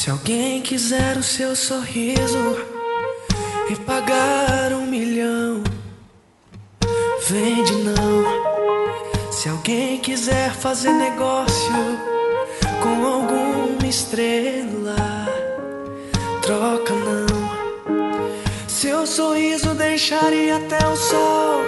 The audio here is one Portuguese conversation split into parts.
Se alguém quiser o seu sorriso e pagar 1 milhão, vende não. Se alguém quiser fazer negócio com alguma estrela, troca não. Seu sorriso deixaria até o sol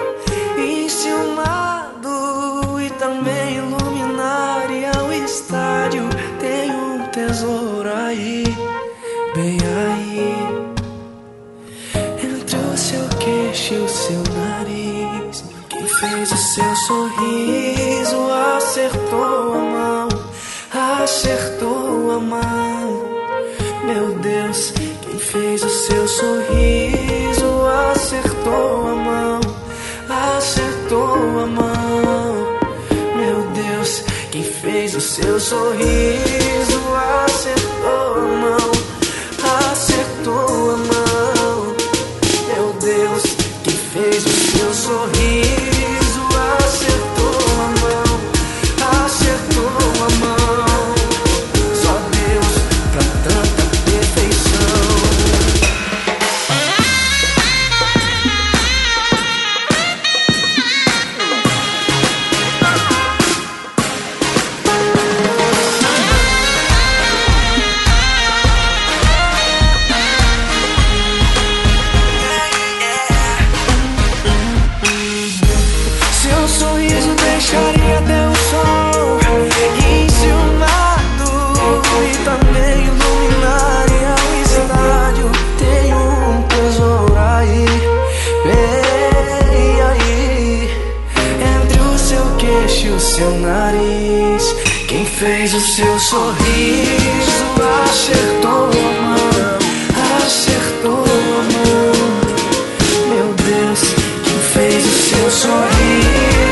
enciumado e também iluminaria o estádio. Tem um tesouro aí, bem aí, entre o seu queixo e o seu nariz. Quem fez o seu sorriso acertou a mão, acertou a mão. Meu Deus, quem fez o seu sorriso acertou a mão, acertou a mão. Meu Deus, quem fez o seu sorriso acertou a mão, acertou a mão. Meu Deus, quem fez o seu sorriso acertou a mão, acertou a mão. Só Deus pra tanta perfeição. Seu sorriso deixaria até o sol enciumado e também iluminaria o estádio. Tem um tesouro aí, bem aí, entre o seu queixo e o seu nariz. Quem fez o seu sorriso acertou a mão, acertou a mão. Meu Deus, quem fez o seu sorriso